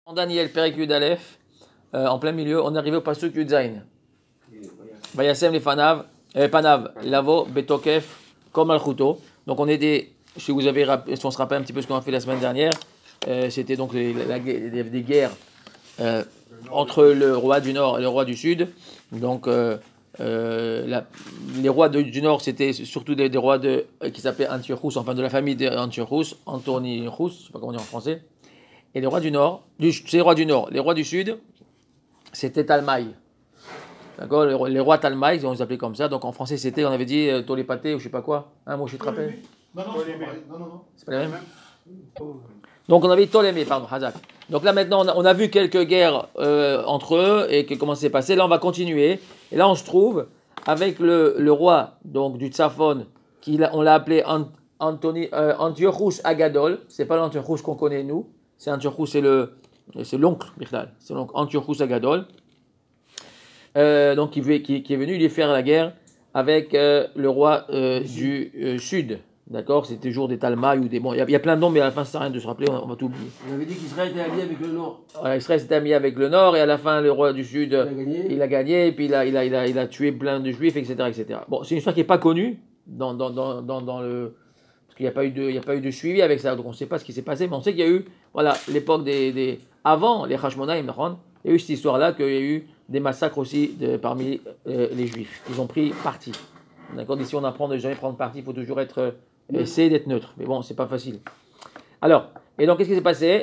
Daniel, Perek Yud Aleph, en plein milieu, on est arrivé au Pasuk Yud Zayin. Vayasem les Panav, Lavo, Betokef, comme Al-Khuto. Donc on est si vous avez si on se rappelle un petit peu ce qu'on a fait la semaine dernière, c'était donc des guerres entre le roi du Nord et le roi du Sud. Donc les rois du Nord, c'était surtout des rois qui s'appelaient Antiochus, enfin de la famille d'Antiochus, Antonichus, je sais pas comment dire en français. Et les rois du Nord, c'est les rois du Nord. Les rois du Sud, c'était Talmaï. D'accord, les rois Talmaï, on les appelait comme ça. Donc en français, c'était, on avait dit Tolépaté ou je sais pas quoi. Moi je te rappelle. Non. C'est pas la même. Donc on avait Ptolémée, pardon, Hazak. Donc là maintenant, on a vu quelques guerres entre eux et comment ça s'est passé. Là on va continuer. Et là on se trouve avec le roi donc du Tsafon, on l'a appelé Antiochus Agadol. C'est pas l'Antiochus qu'on connaît nous. C'est Antiochus, c'est l'oncle, Bichlal. C'est donc Antiochus Agadol. Donc qui est venu lui faire la guerre avec le roi du Sud. D'accord, c'était jour des Talmaï ou des. Bon, il y a plein de noms, mais à la fin, ça sert à rien de se rappeler, on va tout oublier. On avait dit qu'Israël était allié avec le Nord. Voilà, Israël s'était allié avec le Nord, et à la fin, le roi du Sud, il a gagné, et puis il a tué plein de Juifs, etc. etc. Bon, c'est une histoire qui n'est pas connue dans le. Parce qu'il n'y a pas eu de suivi avec ça, donc on ne sait pas ce qui s'est passé, mais on sait qu'il y a eu, voilà, l'époque avant les Hashmonaïm, il y a eu cette histoire-là, qu'il y a eu des massacres aussi parmi les Juifs. Ils ont pris parti. D'accord, d'ici on apprend de ne jamais prendre parti, il faut toujours essayer d'être neutre. Mais bon, c'est pas facile. Alors, et donc qu'est-ce qui s'est passé?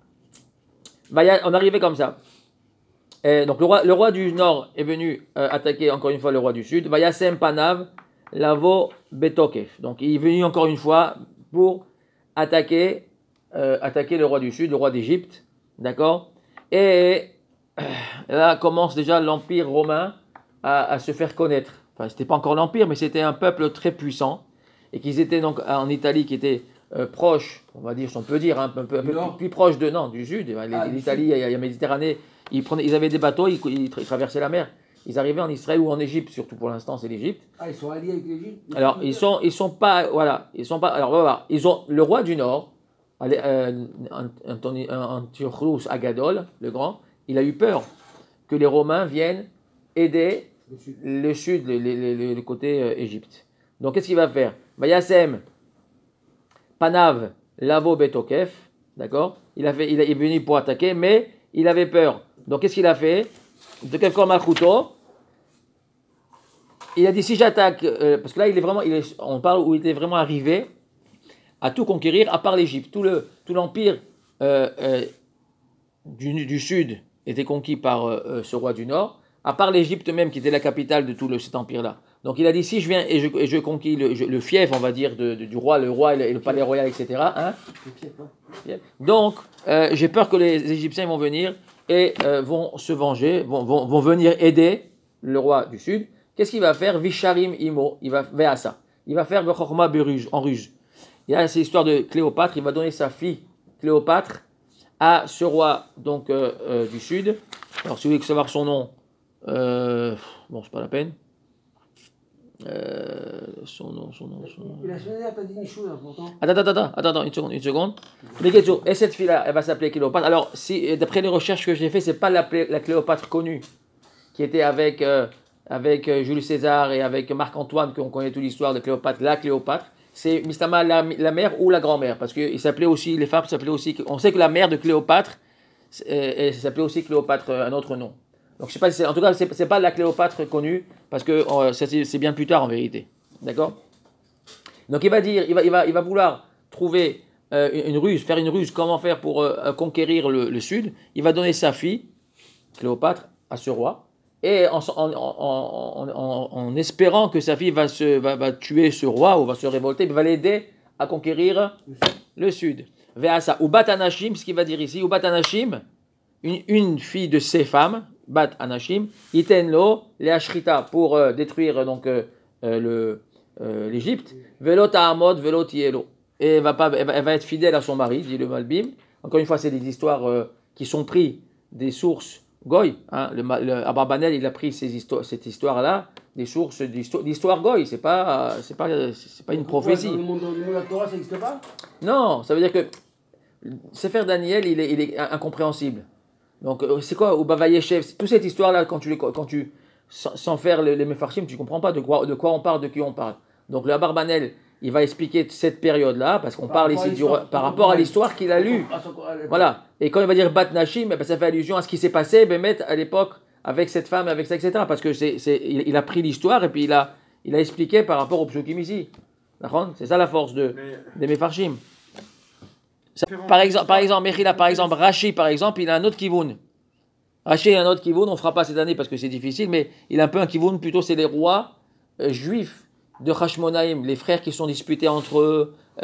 On arrivait comme ça. Et donc le roi du Nord est venu attaquer encore une fois le roi du Sud. Vayasem Panav, Lavo Betokef. Donc il est venu encore une fois pour attaquer le roi du Sud, le roi d'Égypte. D'accord? Et là commence déjà l'Empire romain à se faire connaître. Enfin, c'était pas encore l'Empire, mais c'était un peuple très puissant. Et qu'ils étaient donc en Italie, qui était proche, on va dire, si on peut dire, un peu plus proche du Sud. L'Italie, il y a la Méditerranée, ils avaient des bateaux, ils traversaient la mer. Ils arrivaient en Israël ou en Égypte, surtout pour l'instant, c'est l'Égypte. Ils sont alliés avec l'Égypte. Alors, ils sont pas, voilà, ils sont pas. Alors, voilà, ils ont le roi du Nord, Antiochus Agadol, le grand. Il a eu peur que les Romains viennent aider le Sud, le côté Égypte. Donc, qu'est-ce qu'il va faire? Vayasem Panav Lavo Betokef, d'accord? Il est venu pour attaquer, mais il avait peur. Donc, qu'est-ce qu'il a fait? De quelqu'un Malchuto. Il a dit si j'attaque, parce que là on parle où il était vraiment arrivé à tout conquérir, à part l'Égypte. Tout l'empire du Sud était conquis par ce roi du Nord, à part l'Égypte même qui était la capitale de tout cet empire-là. Donc il a dit si je viens et je conquis le fief, on va dire, du roi, et le palais royal, etc. Hein? Donc j'ai peur que les Égyptiens vont venir et vont se venger, vont venir aider le roi du Sud. Qu'est-ce qu'il va faire? Visharim Imo, il va vers ça. Il va faire Bechorma Beruge, en ruse. Il y a cette histoire de Cléopâtre, il va donner sa fille Cléopâtre à ce roi donc du Sud. Alors si vous voulez savoir son nom, bon c'est pas la peine. Son nom. Il a pas dit une chose pourtant. Attends, une seconde. Et cette fille-là, elle va s'appeler Cléopâtre. Alors, d'après les recherches que j'ai faites, c'est pas la Cléopâtre connue qui était avec Jules César et avec Marc-Antoine, qu'on connaît toute l'histoire de Cléopâtre. La Cléopâtre, c'est Mistama la mère ou la grand-mère, parce que les femmes s'appelaient aussi. On sait que la mère de Cléopâtre, elle s'appelait aussi Cléopâtre, un autre nom. Donc, je sais pas, en tout cas, c'est pas la Cléopâtre connue, parce que c'est bien plus tard en vérité. D'accord? Donc, il va vouloir trouver faire une ruse, comment faire pour conquérir le Sud. Il va donner sa fille, Cléopâtre, à ce roi, et en espérant que sa fille va tuer ce roi ou va se révolter, il va l'aider à conquérir le Sud. Veasa, ou Bat Anashim, ce qu'il va dire ici, ou Bat Anashim, une fille de ses femmes, Bat Anashim, Itenlo, les Ashrita, pour détruire donc l'Égypte, Velo Tahamod, Velo Tielo. Et elle va être fidèle à son mari, dit le Malbim. Encore une fois, c'est des histoires qui sont prises des sources Goy. Hein, Abarbanel, il a pris cette histoire-là des sources d'histoire Goy. C'est pas une prophétie. Dans le monde de la Torah, ça n'existe pas? Non, ça veut dire que Sefer Daniel, il est incompréhensible. Donc, c'est quoi, au Bavayeshev, toute cette histoire-là, quand tu sans faire les Mefarshim, tu ne comprends pas de quoi on parle, de qui on parle. Donc, le Abarbanel, il va expliquer cette période-là, parce qu'on parle ici par rapport à l'histoire qu'il a lue. Voilà. Et quand il va dire Bat Nashim, ça fait allusion à ce qui s'est passé, à l'époque, avec cette femme, avec ça, etc. Parce que il a pris l'histoire et puis il a expliqué par rapport au Psukim ici. D'accord ? C'est ça la force des Mefarshim. Par exemple, Mechila, par exemple, Rashi, par exemple, il a un autre kivoun. Rashi a un autre kivoun, on ne fera pas cette année parce que c'est difficile, mais il a un peu un kivoun, plutôt c'est les rois juifs de Hashmonaïm, les frères qui sont disputés entre eux, il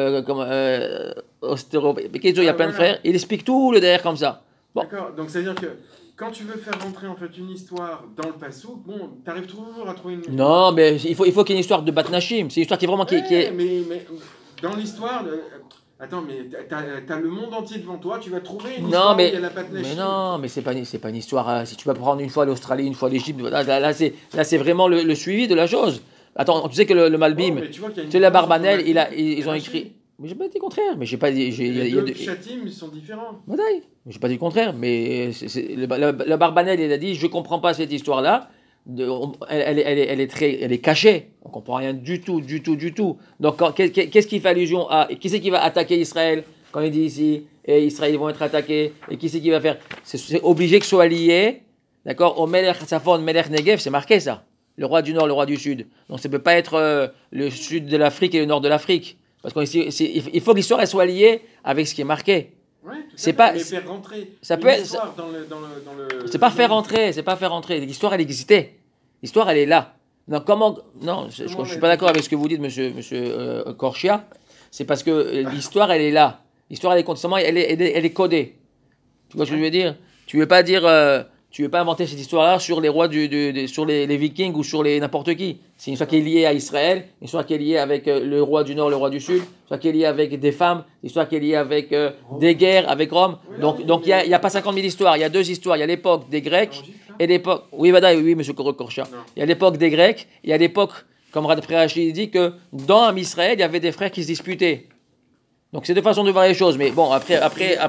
y a plein de frères, il explique tout le derrière comme ça. Bon. D'accord, donc c'est-à-dire que quand tu veux faire rentrer en fait une histoire dans le Passouk, bon, tu arrives toujours à trouver une... Non, mais il faut qu'il y ait une histoire de Bat Nashim, c'est une histoire qui est vraiment... Ouais, qui est... Mais dans l'histoire... Attends, mais t'as le monde entier devant toi, tu vas trouver une histoire où il y a la Bat Nashim. Mais non, mais c'est pas une histoire... Si tu vas prendre une fois l'Australie, une fois l'Égypte, là c'est vraiment le suivi de la chose. Attends, tu sais que le Malbim, tu sais, la Barbanel, ils ont écrit... Mais j'ai pas dit le contraire, mais j'ai pas dit... Les deux chatim sont différents. Mais j'ai pas dit le contraire, mais le Barbanel, il a dit, je comprends pas cette histoire-là, elle est cachée, on comprend rien du tout. Donc qu'est-ce qui fait allusion à... Qui c'est qui va attaquer Israël, quand il dit ici, et Israël ils vont être attaqués, et qui c'est qui va faire... C'est obligé que ce soit lié, d'accord, au Melech Safon, Melech Negev, c'est marqué ça, le roi du nord, le roi du sud. Donc ça peut pas être le sud de l'Afrique et le nord de l'Afrique. Parce qu'il faut que l'histoire elle soit liée avec ce qui est marqué. Ouais, c'est pas mais faire rentrer ça peut être dans le c'est pas faire rentrer, l'histoire elle existait. L'histoire elle est là. Non, je suis pas d'accord avec ce que vous dites monsieur Korchia. C'est parce que l'histoire elle est là. L'histoire elle est constamment elle est codée. Tu vois ce que je veux dire? Tu veux pas inventer cette histoire-là sur les rois sur les Vikings ou sur n'importe qui. C'est une histoire qui est liée à Israël, une histoire qui est liée avec le roi du Nord, le roi du Sud, une histoire qui est liée avec des femmes, une histoire qui est liée avec des guerres, avec Rome. Donc il y a pas 50 000 histoires, il y a deux histoires. Il y a l'époque des Grecs et l'époque... Oui, monsieur Korcha. Il y a l'époque des Grecs, il y a l'époque, comme Rachid dit, que dans Israël, il y avait des frères qui se disputaient. Donc c'est deux façons de voir les choses. Mais bon, après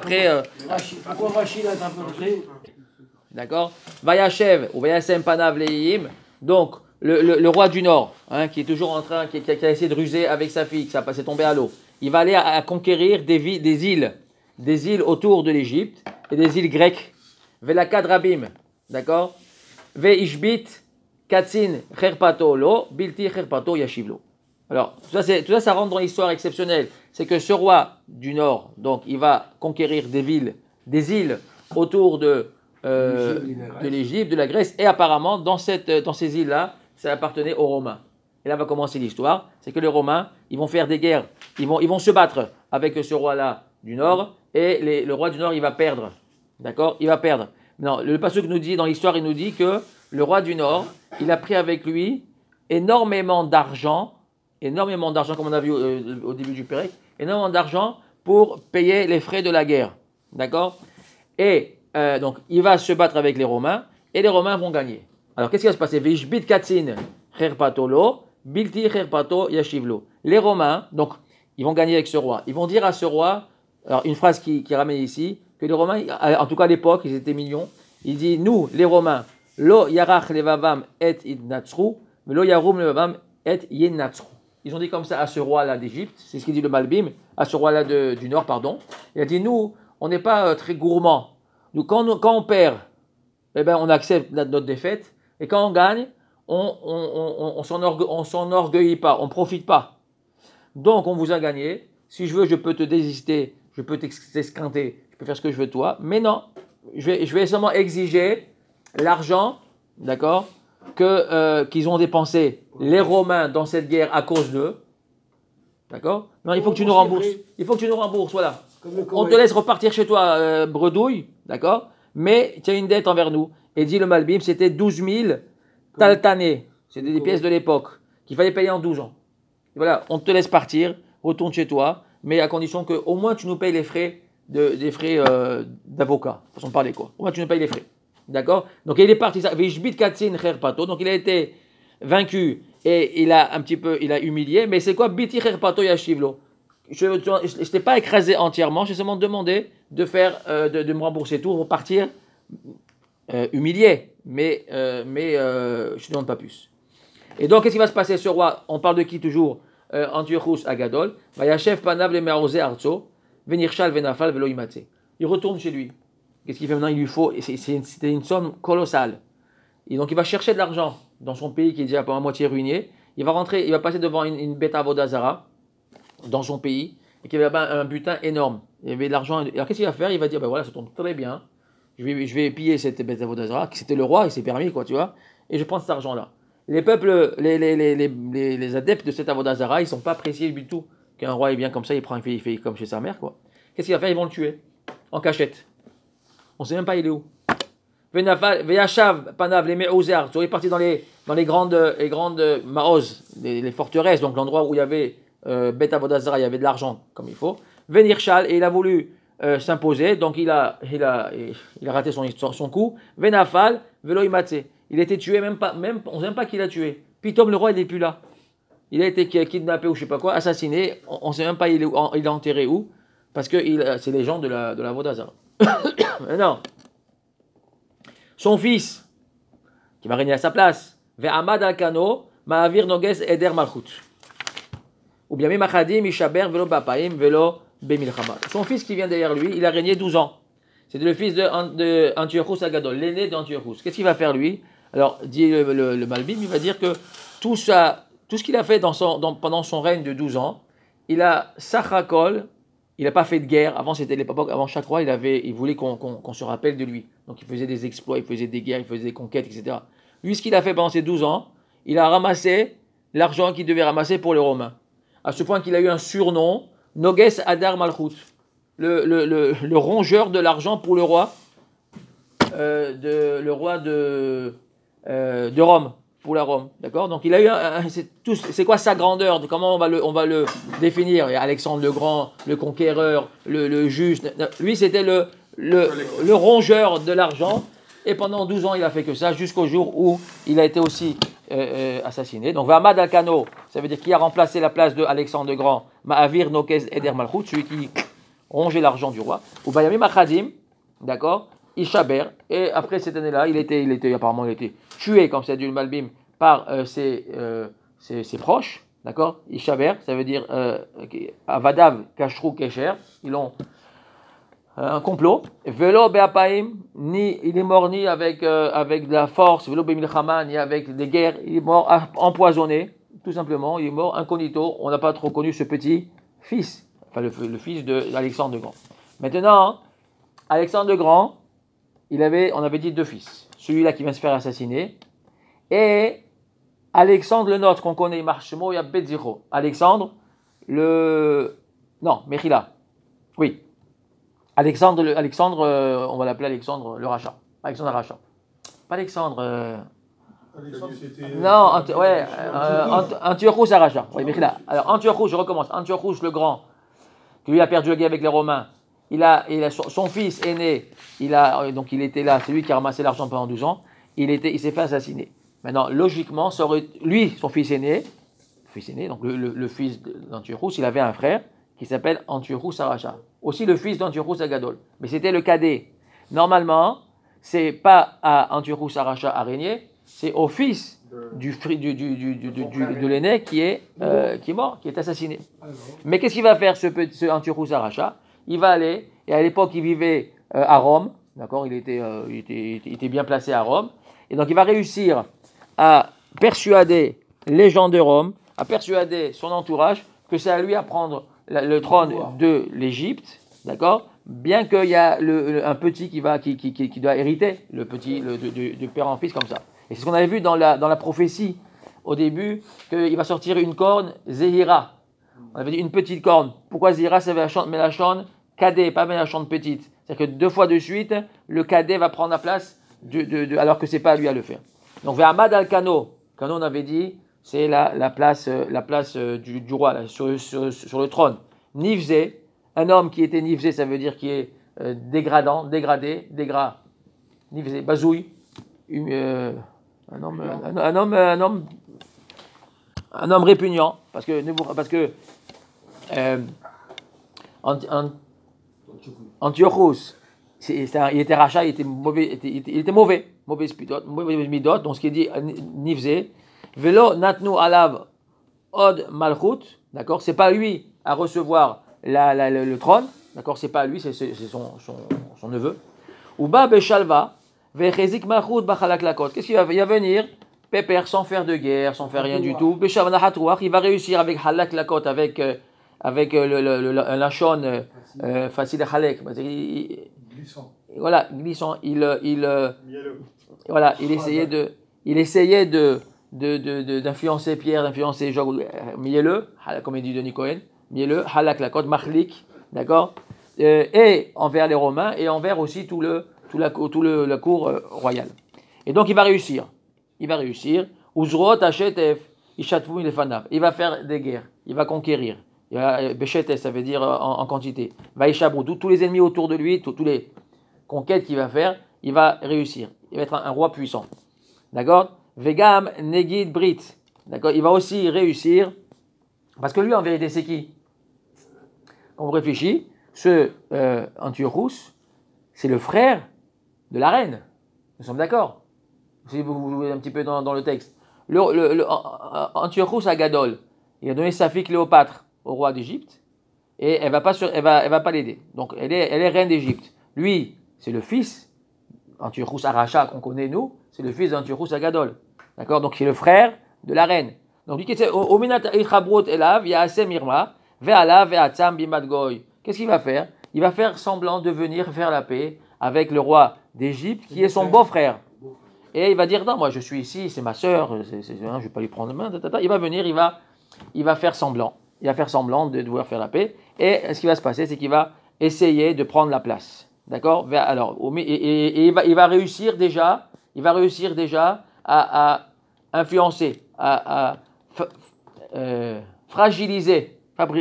pourquoi Rachid a interprété? D'accord. Vayachev ou Vayasem Panav Leihim. Donc, le roi du Nord, qui est toujours en train, qui a essayé de ruser avec sa fille, que ça passait tomber à l'eau. Il va aller à conquérir des îles autour de l'Égypte et des îles grecques. Velakad Rabim. D'accord. Veishbit Katsin Kherpato Lo, Bilti Kherpato Yashivlo. Alors, tout ça, ça rentre dans l'histoire exceptionnelle. C'est que ce roi du Nord, donc, il va conquérir des îles autour de l'Égypte, de la Grèce, et apparemment dans ces îles-là, ça appartenait aux Romains. Et là va commencer l'histoire, c'est que les Romains, ils vont faire des guerres, ils vont se battre avec ce roi-là du Nord, et le roi du Nord, il va perdre. D'accord? Il va perdre. Non, le pasuk nous dit, dans l'histoire, il nous dit que le roi du Nord, il a pris avec lui énormément d'argent, comme on a vu au début du Pérec, énormément d'argent pour payer les frais de la guerre. D'accord? Et donc, il va se battre avec les Romains, et les Romains vont gagner. Alors, qu'est-ce qui va se passer? Vishbit katsin kherpato lo, bilti kherpato yashivlo. Les Romains, donc, ils vont gagner avec ce roi. Ils vont dire à ce roi, alors une phrase qui ramène ici, que les Romains, en tout cas à l'époque, ils étaient millions, il dit, nous, les Romains, lo yarach levavam et idnatsru, mais lo yarum levavam et yenatsru. Ils ont dit comme ça à ce roi-là d'Égypte, c'est ce qu'il dit le Malbim, à ce roi-là du Nord, pardon. Il a dit, nous, on n'est pas très gourmands. Nous, quand on perd, eh ben, on accepte notre défaite. Et quand on gagne, on s'enorgueillit pas, on profite pas. Donc, on vous a gagné. Si je veux, je peux te désister, je peux t'esquinter, je peux faire ce que je veux de toi. Mais non, je vais seulement exiger l'argent, d'accord, qu'ils ont dépensé les Romains dans cette guerre à cause d'eux. D'accord? Non, il faut que tu nous rembourses. Voilà. On te laisse repartir chez toi, bredouille, d'accord? Mais tu as une dette envers nous. Et dit le Malbim, c'était 12 000 taltanés. C'était des pièces de l'époque qu'il fallait payer en 12 ans. Et voilà, on te laisse partir, retourne chez toi, mais à condition qu'au moins tu nous payes les frais d'avocat. Façon de parler, quoi. Au moins tu nous payes les frais. D'accord? Donc il est parti. Donc il a été vaincu et il a humilié. Mais c'est quoi? Biti kherpato yashivlo. je t'ai pas écrasé entièrement, j'ai seulement demandé de me rembourser tout, repartir humilié, mais je ne demande pas plus. Et donc, qu'est-ce qui va se passer, ce roi? On parle de qui toujours? Antiochus Agadol. Vayashev panav le me'arose arzo, venirshal venafal velo imatse. Il retourne chez lui. Qu'est-ce qu'il fait maintenant? Il lui faut, c'était une somme colossale. Et donc, il va chercher de l'argent dans son pays qui est déjà à moitié ruiné. Il va rentrer, il va passer devant une bête avodazara dans son pays et qui avait un butin énorme. Il y avait de l'argent. Alors, qu'est-ce qu'il va faire? Il va dire, ben voilà, ça tombe très bien. Je vais piller cette bête avodazara, qui c'était le roi, il s'est permis, quoi, tu vois, et je prends cet argent-là. Les peuples, les adeptes de cet avodazara, ils ne sont pas appréciés du tout qu'un roi est bien comme ça, il fait comme chez sa mère, quoi. Qu'est-ce qu'il va faire? Ils vont le tuer en cachette. On ne sait même pas il est où. Veyashav panav les me'ozer, il est parti dans les grandes maoz, les forteresses, donc l'endroit où il y avait Beth Avodazara, il y avait de l'argent comme il faut. Venirshal, et il a voulu s'imposer, donc il a raté son coup. Venafal, velo imatse. Il a été tué, on ne sait même pas qui l'a tué. Pitom, le roi, il n'est plus là. Il a été kidnappé ou je ne sais pas quoi, assassiné. On ne sait même pas il est enterré où, parce que c'est les gens de la Vodazara. Maintenant, son fils, qui va régner à sa place, Ve'amad al-Kano, Ma'avir Noges Eder Malchut. Ou bien Mimachadim, Ishaber, Velo Bapaim, Velo Bemilchama. Son fils qui vient derrière lui, il a régné 12 ans. C'était le fils de Antiochus Agadol, l'aîné d'Antiochus. Qu'est-ce qu'il va faire lui? Alors, dit le Malbim, il va dire que tout ce qu'il a fait pendant son règne de 12 ans, il a Sachakol, il n'a pas fait de guerre. Avant, c'était l'époque, avant chaque roi, il voulait qu'on se rappelle de lui. Donc, il faisait des exploits, il faisait des guerres, il faisait des conquêtes, etc. Lui, ce qu'il a fait pendant ces 12 ans, il a ramassé l'argent qu'il devait ramasser pour les Romains. À ce point qu'il a eu un surnom, Noges Adar Malchut, le rongeur de l'argent pour le roi de Rome, pour la Rome, d'accord? Donc il a eu c'est quoi sa grandeur? Comment on va le définir? Il y a Alexandre le Grand, le conquéreur, le juste. Lui, c'était le rongeur de l'argent. Et pendant 12 ans, il a fait que ça, jusqu'au jour où il a été aussi assassiné. Donc, Vamad al-Kano, ça veut dire qui a remplacé la place de Alexandre le Grand, Ma'avir Nokez Eder Malchut, celui qui rongeait l'argent du roi. Ou Bayami Machadim, d'accord, Ishaber. Et après cette année-là, apparemment, il a été tué, comme c'est dit le Malbim, par ses proches, d'accord. Ishaber, ça veut dire Avadav Kashrou Kesher. Ils ont un complot. Velo be'apaim, il est mort ni avec de la force, velo be'milchama, ni avec des guerres. Il est mort empoisonné, tout simplement. Il est mort incognito. On n'a pas trop connu ce petit fils, enfin le fils d'Alexandre le Grand. Maintenant, Alexandre le Grand, on avait dit 2 fils. Celui-là qui vient se faire assassiner et Alexandre le nôtre qu'on connaît, Marshemo et Betziro. Alexandre Mechila. Oui. Alexandre, on va l'appeler Alexandre le Rachat. Alexandre Rachat. Pas Alexandre. Alexandre, c'était. Non, Antiochus Rachat. Oui, mais là. Alors, Antiochus, je recommence. Antiochus le Grand, qui lui a perdu la guerre avec les Romains. Il a son fils aîné, donc il était là, c'est lui qui a ramassé l'argent pendant 12 ans. Il s'est fait assassiner. Maintenant, logiquement, lui, son fils aîné, donc le fils d'Antiochus, il avait un frère qui s'appelle Antiochus Rachat. Aussi le fils d'Antiochus Agadol. Mais c'était le cadet. Normalement, c'est pas à Antiochus Rachat à régner, c'est au fils de l'aîné qui est mort, qui est assassiné. Mais qu'est-ce qu'il va faire ce Antiochus Rachat? Il va aller, et à l'époque il vivait à Rome, d'accord, il était bien placé à Rome, et donc il va réussir à persuader les gens de Rome, à persuader son entourage que c'est à lui à prendre le trône de l'Égypte, d'accord, bien qu'il y a un petit qui doit hériter, le petit de père en fils comme ça. Et c'est ce qu'on avait vu dans la prophétie au début, qu'il va sortir une corne Zéhira. On avait dit une petite corne. Pourquoi Zéhira? C'est Mélachon cadet, pas Mélachon petite. C'est-à-dire que 2 fois de suite, le cadet va prendre la place alors que c'est pas à lui à le faire. Donc vers Ahmad al-Kano, on avait dit, c'est la place du roi là, sur le trône. Nivzé, un homme qui était Nivzé, ça veut dire qui est dégradé, Nivzé, bazouille, un homme répugnant, parce que Antiochus, il était rachat, il était mauvais, mauvais midot, donc ce qui dit nivze, velo natnu alav od malchut, d'accord, c'est pas lui à recevoir le trône, d'accord, c'est pas lui, c'est son neveu. Uba beshalva, vechezik malchut bachalak lakot, qu'est-ce qu'il va venir, pépère, sans faire de guerre, sans faire rien du tout, beshavna hatruach, il va réussir avec halak lakot, avec le lachon facile à halek, Glissant. voilà, glissant, voilà, il essayait d'influencer Pierre, d'influencer Job, mielleux, comme il dit Denis Cohen, mielleux, halak lakot, machlik, d'accord, et envers les Romains et envers aussi tout la cour royale. Et donc il va réussir. Uzrot Hashetef, Ishatvu Ilefanav. Il va faire des guerres, il va conquérir. Beshetef, ça veut dire en quantité. Va Ishabrou, tous les ennemis autour de lui, tous les conquêtes qu'il va faire, il va réussir. Il va être un roi puissant. D'accord? Vegam Negid Brit. D'accord? Il va aussi réussir, parce que lui, en vérité, c'est qui? Quand vous réfléchissez, ce Antiochus, c'est le frère de la reine. Nous sommes d'accord? Si vous jouez un petit peu dans le texte. Antiochus Agadol, il a donné sa fille Cléopâtre au roi d'Égypte, et elle va pas l'aider. Donc elle est reine d'Égypte. Lui, c'est le fils, Antiochus Aracha qu'on connaît nous, c'est le fils d'Antiochus Agadol. D'accord? Donc c'est le frère de la reine. Donc qu'est-ce qu'il va faire? Il va faire semblant de venir faire la paix avec le roi d'Égypte, qui est son beau-frère. Et il va dire, non, moi je suis ici, c'est ma sœur, je ne vais pas lui prendre la main. Il va venir, il va faire semblant. Il va faire semblant de vouloir faire la paix. Et ce qui va se passer, c'est qu'il va essayer de prendre la place. D'accord? Alors, il va réussir déjà à influencer, à fragiliser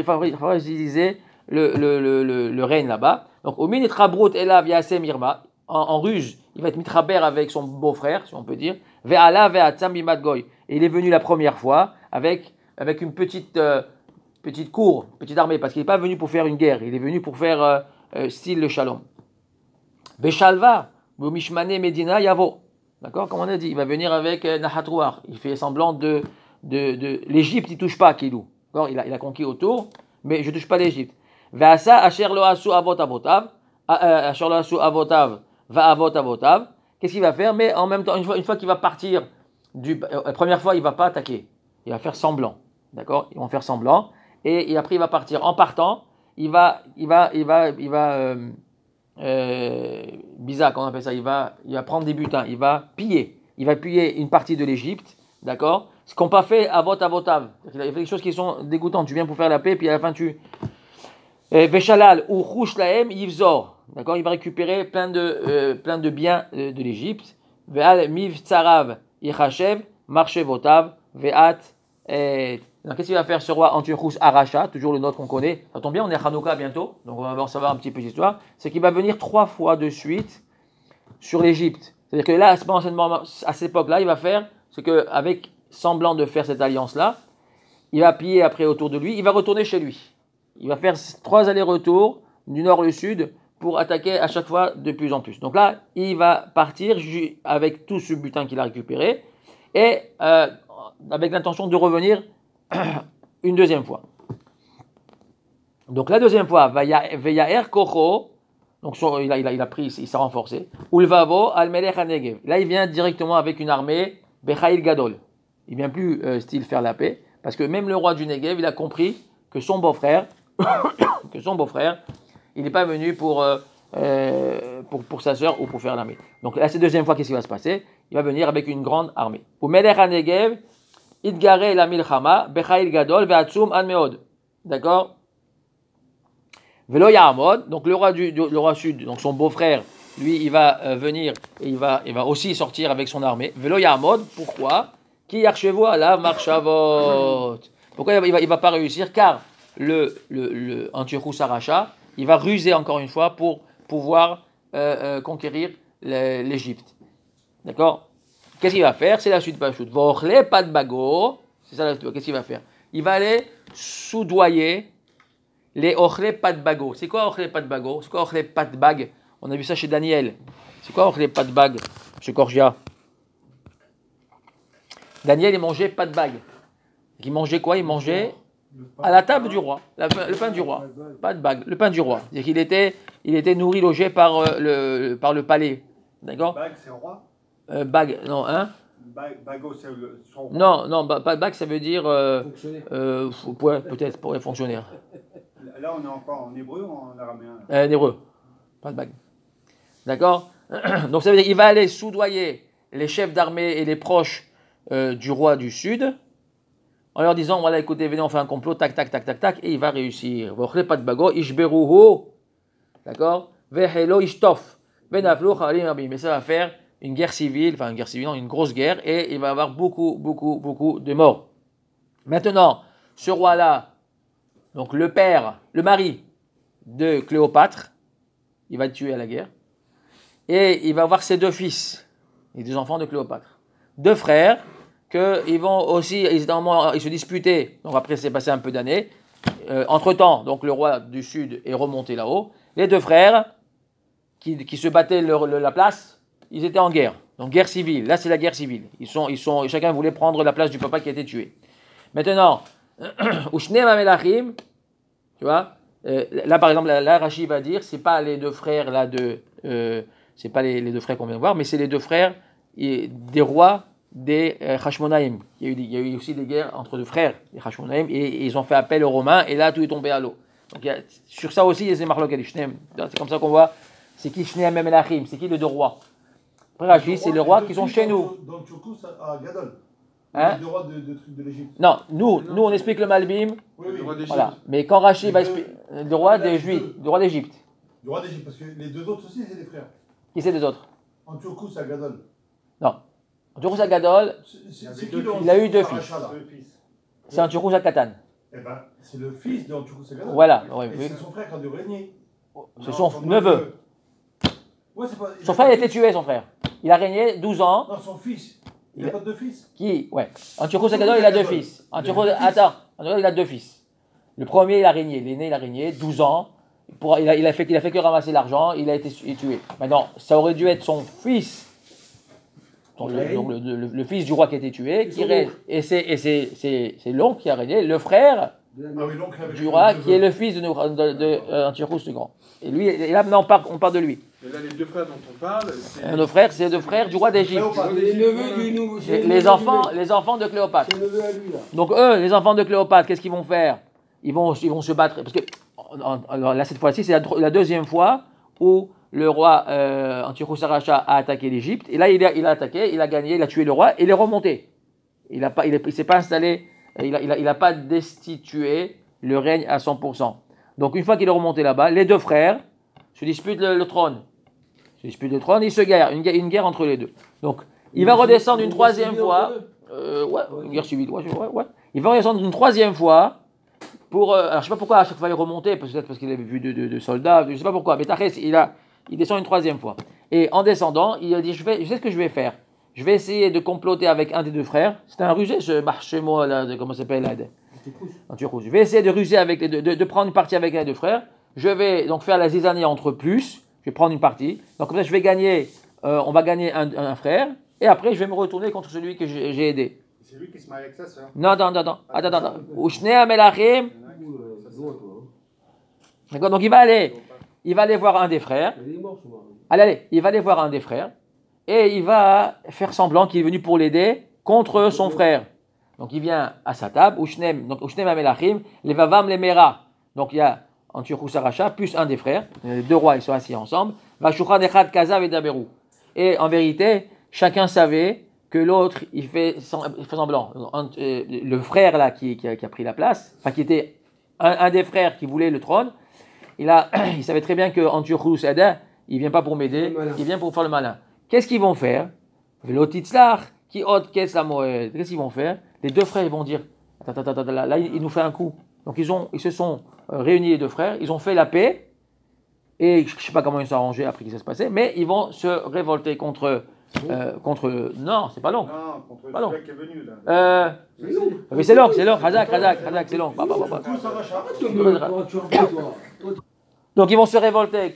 le règne là-bas. Donc, au minit Rabrut Elav Yasem Irma, en ruse, il va être mitraber avec son beau-frère, si on peut dire. Ve'ala ve'atzam bimad goy. Et il est venu la première fois avec une petite cour, petite armée, parce qu'il n'est pas venu pour faire une guerre, il est venu pour faire style le shalom. Beshalva, Mishmane Medina Yavo. D'accord? Comme on a dit, il va venir avec Nahatrouar. Il fait semblant de l'Égypte, il ne touche pas Kilou. Il a conquis autour, mais je ne touche pas l'Égypte. Ve'asa asher lo asu avot avotav, asher lo asu avotav, va avot avotav. Qu'est-ce qu'il va faire? Mais en même temps, une fois qu'il va partir, la première fois, il ne va pas attaquer. Il va faire semblant. D'accord? Ils vont faire semblant. Et après, il va partir. En partant, il va bizarre, comment on appelle ça, il va prendre des butins, il va piller une partie de l'Égypte, d'accord, ce qu'on n'a pas fait à avotav, il a fait des choses qui sont dégoûtantes, tu viens pour faire la paix, puis à la fin tu Veshalal ou Chushlaem Yivzor, d'accord, il va récupérer plein de biens de l'Égypte, Ve'al Miv Tsarav Yichashev Marchevotav Ve'at donc, qu'est-ce qu'il va faire ce roi Antiochus Aracha, toujours le nôtre qu'on connaît? Ça tombe bien, on est à Hanouka bientôt, donc on va en savoir un petit peu d'histoire. C'est qu'il va venir 3 fois de suite sur l'Égypte. C'est-à-dire que là, à cette époque-là, il va faire ce qu'avec semblant de faire cette alliance-là, il va piller après autour de lui, il va retourner chez lui. Il va faire 3 allers-retours du nord au sud pour attaquer à chaque fois de plus en plus. Donc là, il va partir avec tout ce butin qu'il a récupéré et avec l'intention de revenir une deuxième fois. Donc la deuxième fois, Veyaer Kocho, donc il a pris, il s'est renforcé. Ulvavo Almelech Hanegev. Là, il vient directement avec une armée Bechaïl Gadol. Il vient plus style faire la paix, parce que même le roi du Negev, il a compris que son beau-frère, il n'est pas venu pour sa sœur ou pour faire l'armée. Donc là, c'est la deuxième fois, qu'est-ce qui va se passer? Il va venir avec une grande armée. Umelech Hanegev. Idgare la milchama, bechaïl gadol, ve'atsum an meod. D'accord? Velo ya'amod, donc le roi sud, donc son beau-frère, lui, il va venir et il va aussi sortir avec son armée. Velo ya'amod, pourquoi? Ki yarchevo alav marchavot. Pourquoi il va pas réussir? Car le Antiochus Aracha, il va ruser encore une fois pour pouvoir conquérir l'Égypte. D'accord? Qu'est-ce qu'il va faire? C'est la suite pas chute. Vochle pas de bago. C'est ça la suite. Qu'est-ce qu'il va faire? Il va aller soudoyer les ochle pat bago. C'est quoi ochle pat bago? C'est quoi ochle pat bag? On a vu ça chez Daniel. C'est quoi ochle pat bag, chez Korgia? Daniel, il mangeait pas de bague. Il mangeait quoi? Il mangeait à la table du roi, le pain du roi. Pas de bague, le pain du roi. C'est-à-dire qu'il était nourri, logé par le palais. D'accord? Bague, c'est roi. Bague, non, hein? Bago, c'est son roi. Non, pas de bague, ça veut dire ouais, peut-être pour les fonctionnaires. Là, on est encore en hébreu ou en araméen? En hébreu, pas de bague. D'accord? Donc ça veut dire qu'il va aller soudoyer les chefs d'armée et les proches du roi du Sud, en leur disant, voilà, écoutez, venez, on fait un complot, tac, tac, tac, tac, tac, et il va réussir. Pas de bago, ishberuhu, d'accord? Vehelo ishtof, benaflu chalim rabim. Mais ça va faire une guerre civile, non, une grosse guerre, et il va y avoir beaucoup de morts. Maintenant, ce roi-là, donc le mari de Cléopâtre, il va le tuer à la guerre, et il va avoir ses deux fils, les deux enfants de Cléopâtre. Deux frères, qu'ils vont aussi, ils se disputaient, donc après c'est passé un peu d'années. Entre-temps, donc le roi du Sud est remonté là-haut. Les deux frères, qui se battaient la place, ils étaient en guerre. Donc guerre civile, là c'est la guerre civile. Chacun voulait prendre la place du papa qui a été tué. Maintenant, Ushnem Amelachim, tu vois, là par exemple, là Rashi va dire, c'est pas les deux frères là c'est pas les deux frères qu'on vient de voir, mais c'est les deux frères des rois des Hashmonaïm. Il y a eu aussi des guerres entre deux frères, les Hashmonaïm, et ils ont fait appel aux Romains, et là tout est tombé à l'eau. Donc sur ça aussi, il y a des marloques et des Shneem. C'est comme ça qu'on voit, c'est qui Shneem Amelachim, c'est qui les deux rois. Après Rashi, c'est les rois qui sont chez nous. Dans Tchoukou, à Gadol. Hein? Les deux rois de l'Égypte. Non, nous on explique le Malbim, Oui, Le roi d'Égypte. voilà. Mais quand Rashi va expliquer le roi des Juifs, le roi d'Égypte, Le roi d'Égypte, parce que les deux autres aussi, c'est des frères. qui c'est les autres? Antiochus à Gadol. Non. Antiochus Agadol, C'est qui il a eu deux fils. Aracha, là? C'est Antiochus Akatan. Eh ben, c'est le fils d'Antiochus à Gadol. Voilà, ouais, Et oui. c'est son frère qui a dû régner. C'est son neveu. Ouais, c'est pas... Son frère a été tué, son frère. Il a régné 12 ans. Non, son fils. Il n'a pas de fils. Qui? Ouais. Antiochus Agadol, il a deux fils. Antiochus il a deux fils. Le premier, il a régné. L'aîné, il a régné 12 ans. Il a fait que ramasser l'argent. Il a été tué. Maintenant, ça aurait dû être son fils. Donc, le fils du roi qui a été tué, qui règne. Et c'est l'oncle qui a régné, le frère du roi, qui est le fils de Antiochus le Grand. Et lui, et là maintenant on parle de lui. Et là, les deux frères dont on parle, Nos frères, c'est deux frères du roi d'Égypte. Les neveux du nouveau. Les enfants de Cléopâtre. C'est le neveu à lui, là. Donc eux, les enfants de Cléopâtre, qu'est-ce qu'ils vont faire? Ils vont se battre. Parce que alors là, cette fois-ci, c'est la deuxième fois où le roi Antiochus Aracha a attaqué l'Égypte. Et là, il a attaqué, il a gagné, il a tué le roi et il est remonté. Il s'est pas installé, il n'a pas destitué le règne à 100%. Donc une fois qu'il est remonté là-bas, les deux frères se disputent le trône. Ils se guerrent, une guerre entre les deux. Donc il va redescendre une troisième fois. Ouais, une guerre civile, ouais. Il va redescendre une troisième fois pour. Alors je sais pas pourquoi à chaque fois il remontait, peut-être parce qu'il avait vu de soldats, je sais pas pourquoi, mais Tachès, il descend une troisième fois. Et en descendant, il a dit je sais ce que je vais faire. Je vais essayer de comploter avec un des deux frères. C'était un rusé, ce Marchemo, là, comment ça s'appelle là, Antiochus. Je vais essayer de ruser avec de prendre une partie avec un des deux frères. Je vais donc faire la zizanie entre plus. Je vais prendre une partie. Donc comme ça, je vais gagner. On va gagner un frère. Et après, je vais me retourner contre celui que j'ai aidé. C'est lui qui se marie avec sa sœur. Non. Attends. Ushne Amelachim. D'accord. Donc il va aller voir un des frères. Allez, il va aller voir un des frères. Et il va faire semblant qu'il est venu pour l'aider contre son frère. Donc il vient à sa table, Ushnem Amelachim, Levavam Lemera. Donc il y a Antiochus Aracha plus un des frères, les deux rois ils sont assis ensemble. Vashuchan Echad Kazav et Daberu. Et en vérité, chacun savait que l'autre il fait semblant. Le frère là qui a pris la place, enfin qui était un des frères qui voulait le trône, il savait très bien que Antiochus Ada, il vient pas pour m'aider, il vient pour faire le malin. Qu'est-ce qu'ils vont faire? Qu'est-ce qu'ils vont faire? Les deux frères ils vont dire là il nous fait un coup. Donc ils se sont réunis les deux frères, ils ont fait la paix et je ne sais pas comment ils se sont arrangés après que ça se passait, mais ils vont se révolter contre Non, c'est pas long. Non, contre Pas long. celui qui est venu là. Mais c'est long, Razak, c'est long. Tous s'arrachent. Donc ils vont se révolter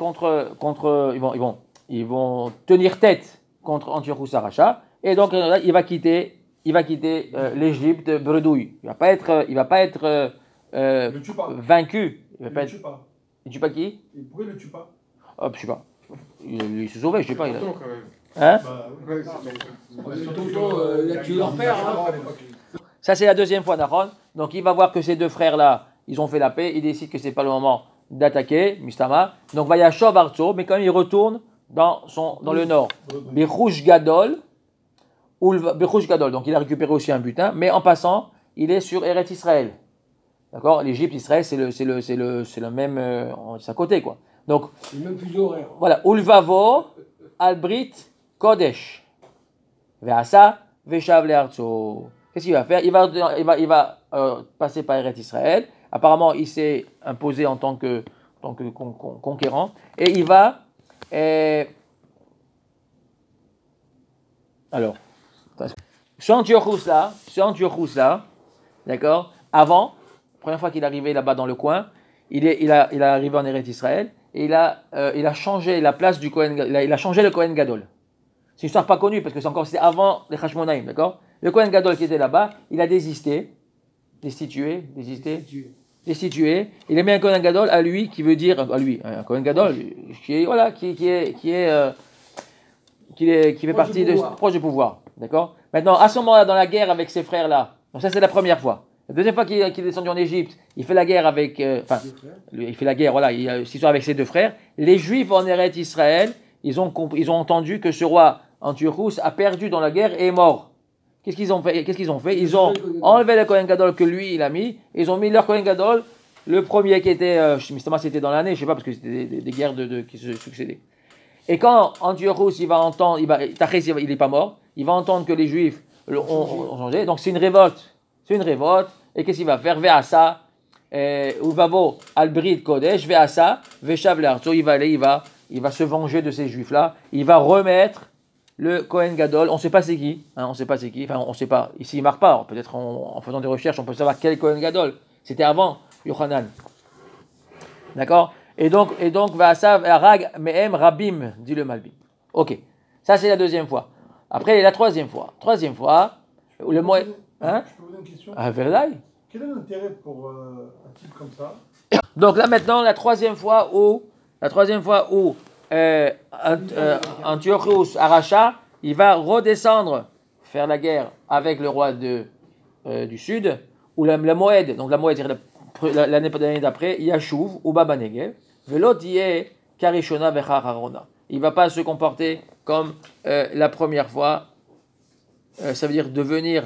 ils vont tenir tête contre Antiochus Aracha, et donc il va quitter l'Égypte bredouille. Il va pas être Le tue pas. vaincu. Il va Il pas le être. tue pas. Il tue pas qui? Pourquoi il le tue pas? Hop, je sais pas. Il se sauvait, je sais pas. C'est tonton, quand même. Hein? Bah, Ouais, c'est tonton. Tonton, il a tué leur père. Hein. Ça c'est la deuxième fois Nahon. Donc il va voir que ces deux frères là, ils ont fait la paix. Il décide que c'est pas le moment d'attaquer Mistama. Donc Vayashov Artso, mais quand même il retourne dans le nord. Bechush Gadol. Bechush Gadol. Donc il a récupéré aussi un butin, mais en passant, il est sur Eretz Israël. D'accord? L'Égypte, Israël, c'est le même, c'est à côté quoi. Donc C'est même plus horaire. voilà, Ulvavo, Albrit, Kodesh. Ve'asa, Veshav le'artso. Qu'est-ce qu'il va faire? Il va passer par Eretz Israël. Apparemment, il s'est imposé en tant que conquérant. Et il va. Alors, ce Antiochus là, d'accord? Avant, première fois qu'il est arrivé là-bas dans le coin, il est arrivé en Eretz Israël et il a changé la place du Kohen. Il a changé le Kohen Gadol. C'est une histoire pas connue parce que c'était avant les Hashmonaïm, d'accord? Le Kohen Gadol qui était là-bas, il a destitué. Il a mis un Kohen Gadol à lui qui veut dire un Kohen Gadol qui fait partie proche du pouvoir, d'accord? Maintenant, à ce moment-là, dans la guerre avec ses frères là, donc ça c'est la première fois. La deuxième fois qu'il est descendu en Égypte, il fait la guerre avec, il fait la guerre, voilà, il a une histoire avec ses deux frères. Les Juifs en Eretz Israël, ils ont entendu que ce roi Antiochus a perdu dans la guerre et est mort. Qu'est-ce qu'ils ont fait? Ils ont enlevé le Kohen Gadol que lui il a mis, et ils ont mis leur Kohen Gadol, le premier qui était, c'était dans l'année, je sais pas parce que c'était des guerres qui se succédaient. Et quand Antiochus il va entendre, il n'est pas mort, il va entendre que les Juifs ont changé, donc c'est une révolte. Et qu'est-ce qu'il va faire? Ve'asa, Uvavo, Albrit Kodesh, Ve'asa, Veshav le'artso, il va se venger de ces Juifs-là, il va remettre le Kohen Gadol, on ne sait pas c'est qui, on ne sait pas, ici il ne marque pas, alors peut-être en faisant des recherches on peut savoir quel Kohen Gadol, c'était avant Yochanan. D'accord? Et donc, Ve'asa, Arag, Me'em, Rabim, dit le Malbim. Ok, ça c'est la deuxième fois. Après la troisième fois, le mois... Hein? Je peux vous poser une question? Ah, Verdaï. Quel est l'intérêt pour un type comme ça? Donc là maintenant, la troisième fois où Antiochus Aracha, il va redescendre faire la guerre avec le roi du sud, ou la Moed, donc la Moed, l'année d'après, Yashuv ou Baba Negev, Velot yeh Karishona Vechar Harona. Il ne va pas se comporter comme la première fois, ça veut dire devenir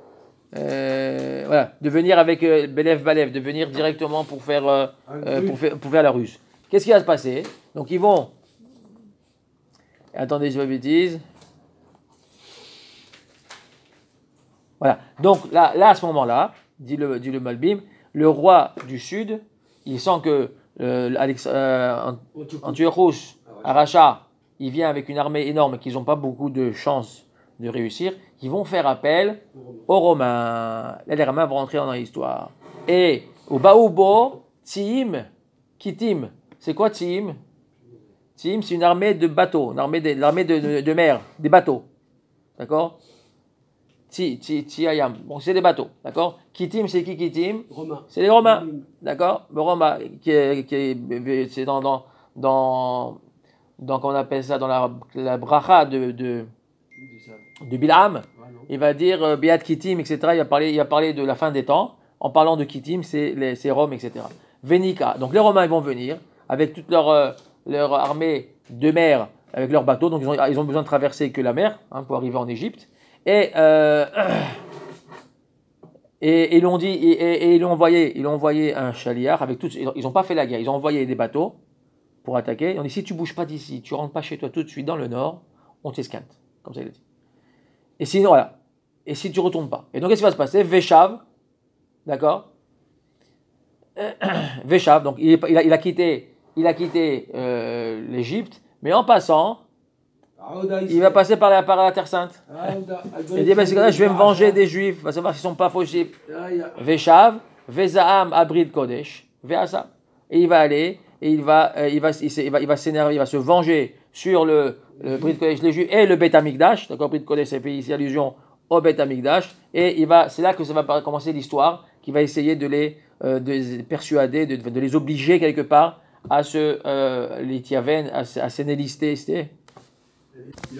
avec Belev Balev, de venir directement pour faire la ruse. Qu'est-ce qui va se passer? Donc ils vont. Attendez, je dis pas de bêtises. Voilà. Donc là à ce moment-là, dit le Malbim, le roi du sud, il sent que Antiochus Aracha, il vient avec une armée énorme et qu'ils n'ont pas beaucoup de chances de réussir, ils vont faire appel aux Romains. Là, les Romains vont rentrer dans l'histoire. Et au Baoubo, Tzim, Kitim. C'est quoi Tzim? Tzim, c'est une armée de bateaux, l'armée de mer, des bateaux. D'accord? Ayam. Bon, c'est des bateaux. D'accord? Kitim, c'est qui Kitim? Romain. C'est les Romains. D'accord? Le Romain, c'est dans qu'on appelle ça, dans la bracha de Bilham, il va dire Beat Kittim, etc. Il a parlé de la fin des temps. En parlant de Kittim, c'est Rome, etc. Venika. Donc les Romains ils vont venir avec toute leur armée de mer, avec leurs bateaux. Donc ils ont besoin de traverser que la mer pour arriver en Égypte. Et ils l'ont dit, et ils ont envoyé un chaliard avec tous. Ils n'ont pas fait la guerre. Ils ont envoyé des bateaux pour attaquer. Ils ont dit si tu bouges pas d'ici, tu rentres pas chez toi tout de suite dans le nord, on t'esquinte. Comme ça il a dit. Et sinon, voilà. Et si tu ne retournes pas. Et donc, qu'est-ce qui va se passer? Veshav, d'accord? Veshav, donc il a quitté l'Égypte, mais en passant, il va passer par la Terre Sainte. Il dit, c'est comme ça, je vais me venger des Juifs, on va savoir qu'ils ne sont pas faux juifs. Veshav, Vezaam, Abrid Kodesh, Veasa. Et il va aller, et il va s'énerver, il va se venger sur le Brit Kodesh, les Juifs, et le Bet Amikdash. D'accord, Brit Kodesh, c'est fait ici allusion au Bet Amikdash. Et c'est là que ça va commencer l'histoire, qui va essayer de les persuader, de les obliger quelque part à se, les Tiaven, à s'énélister.